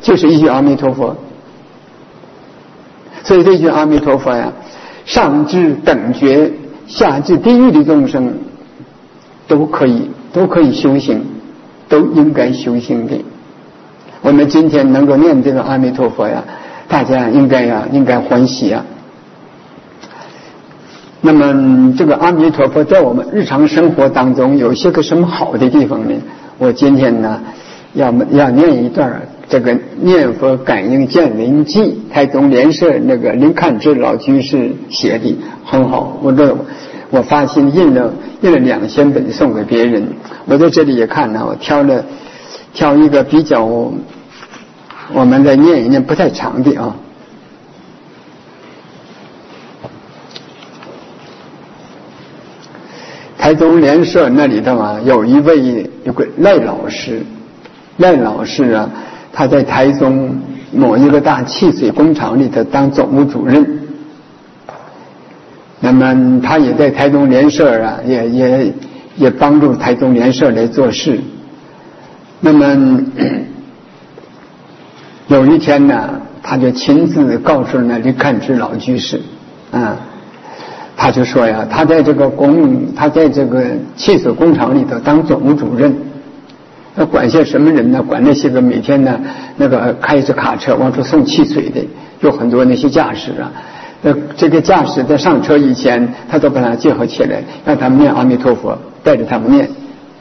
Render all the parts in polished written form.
就是一句阿弥陀佛。所以这句阿弥陀佛呀，上至等觉，下至地狱的众生都可以修行，都应该修行的。我们今天能够念这个阿弥陀佛呀，大家应该欢喜呀。那么这个阿弥陀佛在我们日常生活当中有些个什么好的地方呢？我今天呢要念一段这个念佛感应见闻记，台中莲社那个林看之老居士写的很好，我发心印了2000本送给别人。我在这里也看了，我挑一个比较我们再念一念不太长的啊。台中莲社那里头啊，有个赖老师啊，他在台中某一个大汽水工厂里头当总务主任。那么他也在台中莲社啊，也帮助台中莲社来做事。那么有一天呢，他就亲自告诉了林看之老居士啊。他就说呀，他在这个汽水工厂里头当总务主任，那管些什么人呢？管那些个每天呢那个开着卡车往出送汽水的，有很多那些驾驶啊。这个驾驶在上车以前，他都把他结合起来，让他们念阿弥陀佛，带着他们念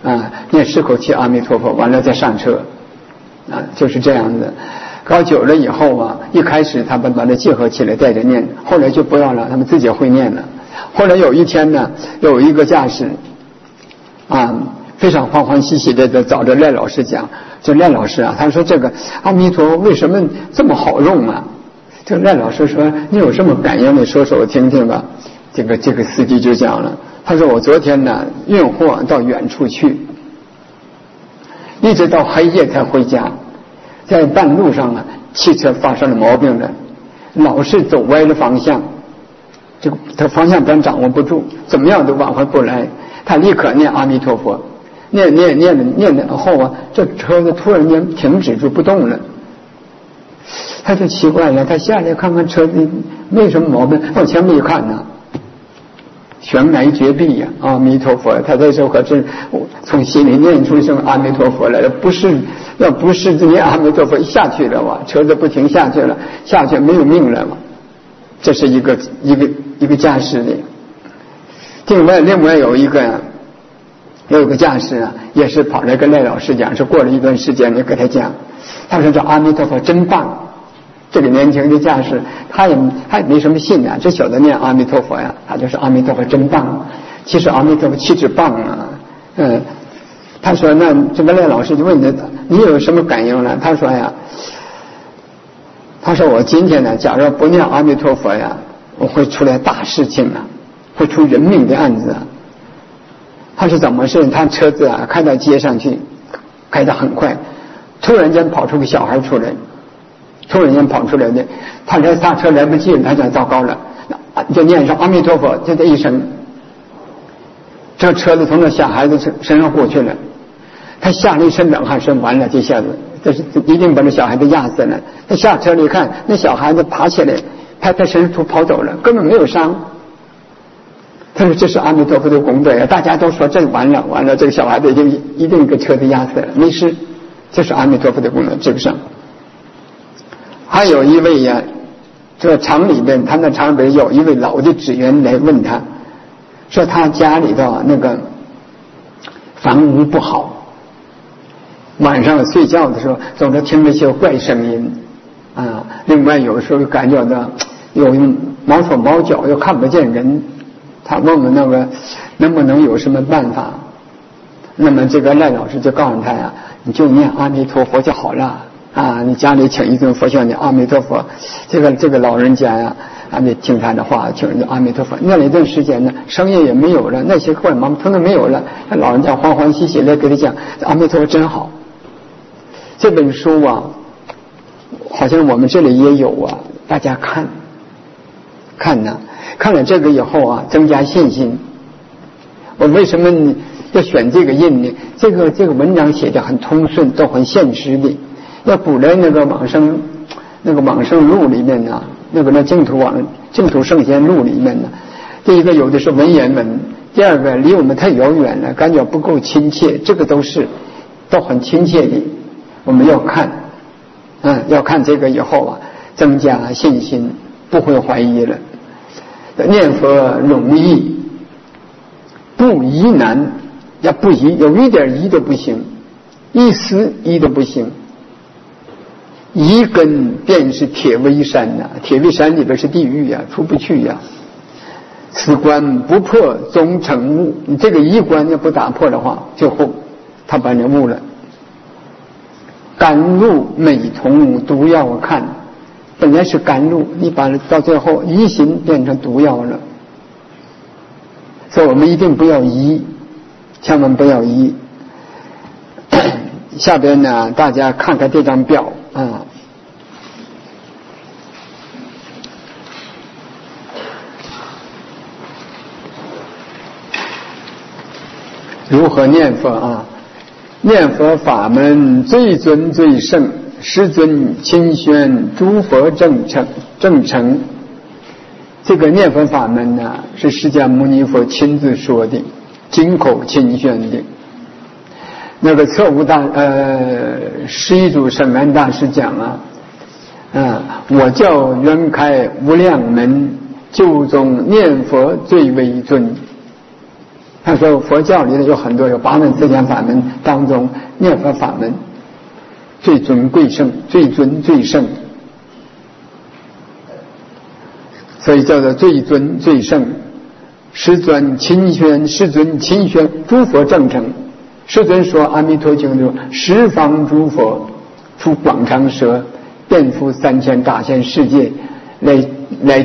10口气阿弥陀佛，完了再上车啊，就是这样子。搞久了以后啊，一开始他们把它结合起来带着念，后来就不要了，他们自己会念了。后来有一天呢，有一个驾驶非常欢欢喜喜的找着赖老师讲，这赖老师啊，他说这个阿弥陀为什么这么好用啊？这赖老师说，你有什么感应的说说我听听吧。这个司机就讲了，他说我昨天呢运货到远处去，一直到黑夜才回家，在半路上啊，汽车发生了毛病了，老是走歪了方向，他方向盘掌握不住，怎么样都往回不来。他立刻念阿弥陀佛，念了后啊，这车子突然间停止住不动了。他就奇怪了，他下来看看车子没什么毛病，往前面一看呢，悬崖绝壁呀，阿弥陀佛！他这时候可是从心里念出一声阿弥陀佛来了，要不是这念阿弥陀佛下去了哇，车子不停下去了，下去没有命了嘛。这是一个驾驶的。另外有一个驾驶啊，也是跑来跟赖老师讲，是过了一段时间，你给他讲，他说这阿弥陀佛真棒。这个年轻的驾驶他也没什么信啊，只晓得念阿弥陀佛呀，他就说阿弥陀佛真棒。其实阿弥陀佛气质棒啊。他说那这个赖老师就问他，你有什么感应呢？他说呀，我今天呢，假如不念阿弥陀佛呀，我会出来大事情啊，会出人命的案子啊。他是怎么回事？他车子啊开到街上去，开得很快，突然间跑出个小孩出来，的，他这刹车来不及了，他讲糟糕了，就念上阿弥陀佛，就这一声，这车子从那小孩子身上过去了，他下了一身冷汗，说完了，这下子这是一定把这小孩子压死了。他下车里看，那小孩子爬起来，拍身上跑走了，根本没有伤。他说这是阿弥陀佛的功德呀！大家都说这完了，这个小孩子一定给车子压死了，没事，这是阿弥陀佛的功德，这个上。还有一位呀，这厂里边，他那厂里边有一位老的职员来问他，说他家里头那个房屋不好，晚上睡觉的时候总是听那些怪声音啊，另外有时候感觉到有毛手毛脚，又看不见人。他问问那个能不能有什么办法？那么这个赖老师就告诉他呀，你就念阿弥陀佛就好了啊！你家里请一尊佛像念阿弥陀佛，这个老人家呀，你听他的话，请阿弥陀佛。念了一段时间呢，声音也没有了，那些怪毛通通没有了。那老人家欢欢喜喜的给他讲，阿弥陀佛真好。这本书啊，好像我们这里也有啊，大家看呢。看了这个以后啊，增加信心。我为什么要选这个印呢？这个文章写的很通顺，都很现实的。 那古来那个往生录里面呢，那净土圣贤录里面呢，第一个有的是文言文，第二个离我们太遥远了，感觉不够亲切，这个都很亲切的，我们要看，要看这个以后啊，增加信心，不会怀疑了。念佛容易，不疑难，要不疑，有一点疑都不行，一丝疑都不行。疑根便是铁围山呐，铁围山里边是地狱呀，出不去呀。此关不破终成误，你这个一关要不打破的话，最后他把你误了。甘露美同毒药看，本来是甘露，你把到最后疑心变成毒药了。所以我们一定不要疑，千万不要疑。下边呢，大家看看这张表啊。如何念佛啊？念佛法门最尊最圣，师尊亲宣诸佛正成。这个念佛法门呢，是释迦牟尼佛亲自说的，经口亲宣的。那个测悟十一祖圣安大师讲我教圆开无量门，究中念佛最为尊。他说佛教里有很多有8门自讲法门当中，念佛法门最尊贵圣，最尊最圣，所以叫做最尊最圣。师尊亲宣诸佛正成。师尊说阿弥陀经中，十方诸佛出广长舌，遍覆3000大千世界，来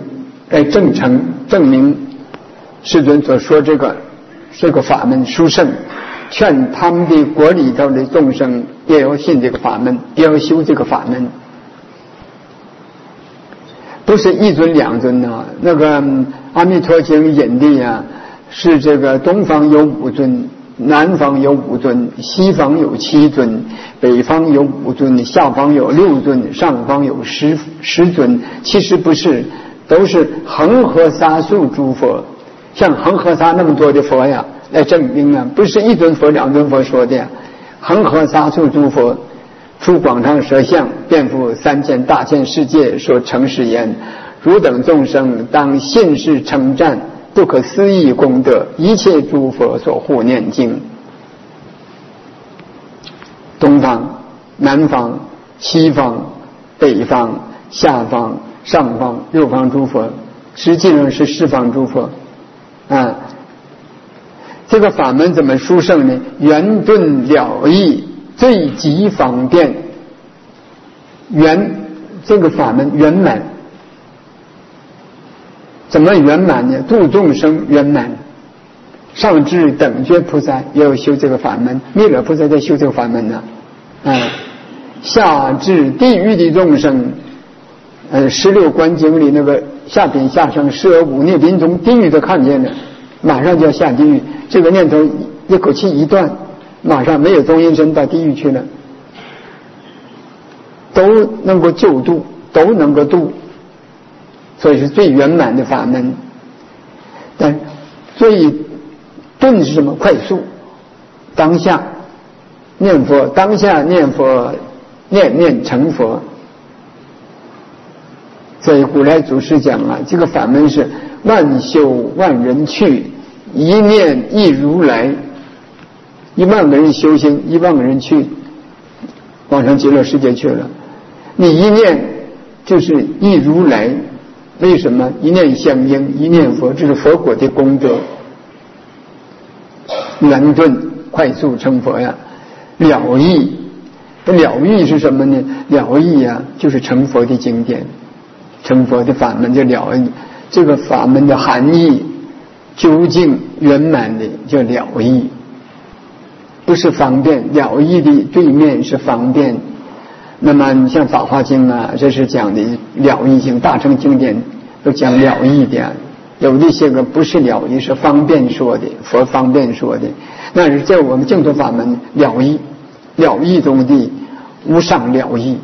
证明师尊所说这个法门殊胜，劝他们的国里头的众生也要信这个法门，也要修这个法门。不是一尊两尊啊，那个阿弥陀经引的是这个东方有5尊，南方有5尊，西方有7尊，北方有5尊，下方有6尊，上方有10尊。其实不是，都是恒河沙数诸佛，像恒河沙那么多的佛呀，来证明不是一尊佛2尊佛说的，恒河沙数诸佛出广长舌相，遍覆3000大千世界，说诚实言：汝等众生当信誓称赞，不可思议功德，一切诸佛所护念经。东方、南方、西方、北方、下方、上方、6方诸佛，实际上是4方诸佛这个法门怎么殊胜呢？圆顿了义，最极方便。这个法门圆满，怎么圆满呢？度众生圆满。上至等觉菩萨也有修这个法门，弥勒菩萨在修这个法门下至地狱的众生，16观经里那个下品下生15孽临终地狱都看见了，马上就要下地狱，这个念头一口气一断，马上没有中阴身到地狱去了，都能够救度，都能够度，所以是最圆满的法门。但最顿是什么？快速，当下念佛，当下念佛，念念成佛。所以古来祖师讲这个法门是万修万人去，一念一如来。1万个人修行，1万个人去往生极乐世界去了，你一念就是一如来。为什么？一念相应，一念佛，这是佛果的功德。圆顿快速成佛了义。了义是什么呢？了义就是成佛的经典，成佛的法门叫了义。这个法门的含义究竟圆满的叫了义，不是方便。了义的对面是方便。那么你像《法华经》这是讲的了义经，大乘经典都讲了义的。有一些个不是了义，是方便说的，佛方便说的。那是在我们净土法门了义中的无上了义，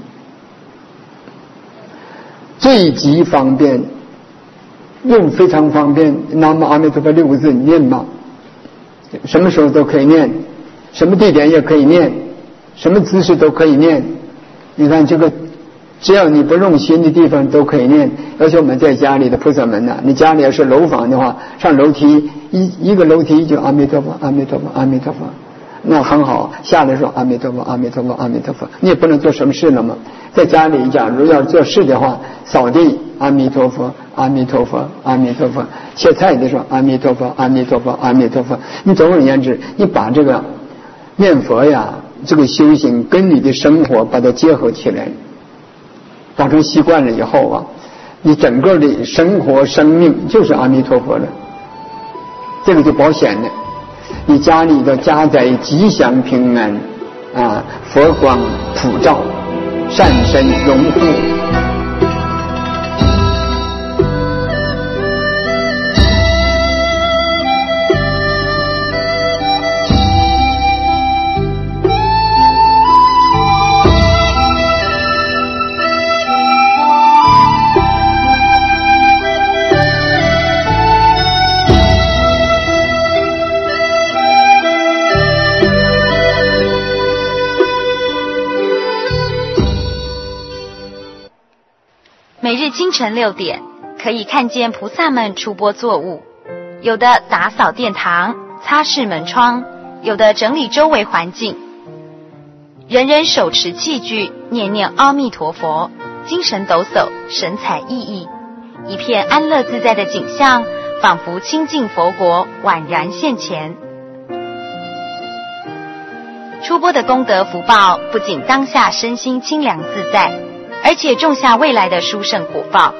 最极方便，又非常方便。南无阿弥陀佛6个字念嘛，什么时候都可以念，什么地点也可以念，什么姿势都可以念。你看这个，只要你不用心的地方都可以念。而且我们在家里的菩萨们呢，你家里要是楼房的话，上楼梯一个楼梯就阿弥陀佛阿弥陀佛阿弥陀佛，那很好。下来说阿弥陀佛阿弥陀佛阿弥陀佛，你也不能做什么事了嘛。在家里假如要做事的话，扫地阿弥陀佛阿弥陀佛阿弥陀佛，切菜的时候阿弥陀佛阿弥陀佛阿弥陀佛。你总而言之，你把这个念佛呀，这个修行跟你的生活把它结合起来，当成习惯了以后啊，你整个的生活生命就是阿弥陀佛了，这个就保险了。你家里的家宅吉祥平安啊，佛光普照，善身荣富。 每日清晨6点，可以看见菩萨们出钵作物，有的打扫殿堂、擦拭门窗，有的整理周围环境。人人手持器具，念念阿弥陀佛，精神抖擞，神采奕奕，一片安乐自在的景象，仿佛亲近佛国宛然现前。出钵的功德福报，不仅当下身心清凉自在，而且种下未来的殊胜果报。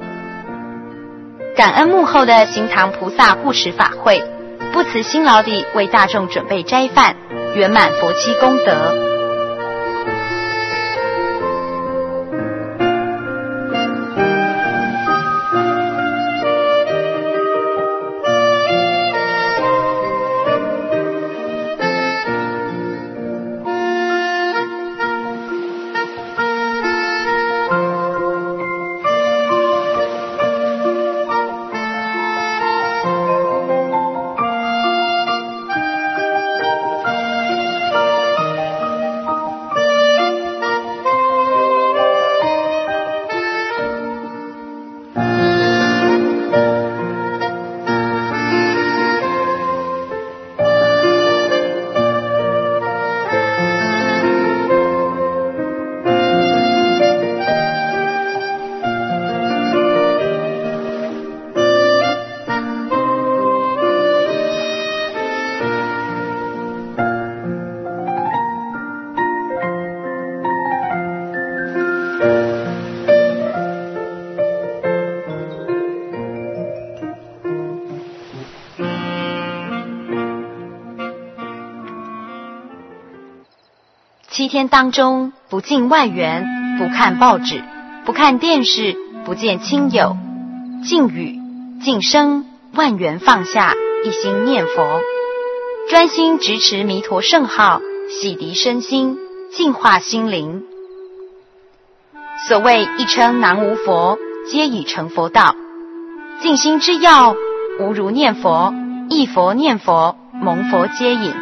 感恩幕后的行堂菩萨护持法会，不辞辛劳地为大众准备斋饭，圆满佛七功德。7天当中，不进外园，不看报纸，不看电视，不见亲友，静语静声，万缘放下，一心念佛，专心执持弥陀圣号，洗涤身心，净化心灵。所谓一称南无佛，皆已成佛道。静心之要，无如念佛，忆佛念佛，蒙佛接引。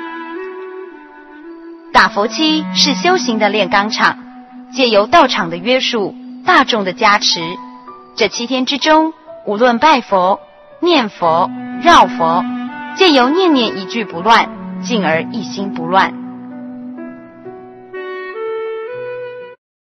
打佛七是修行的炼钢厂，借由道场的约束，大众的加持，这7天之中，无论拜佛、念佛、绕佛，借由念念一句不乱，进而一心不乱。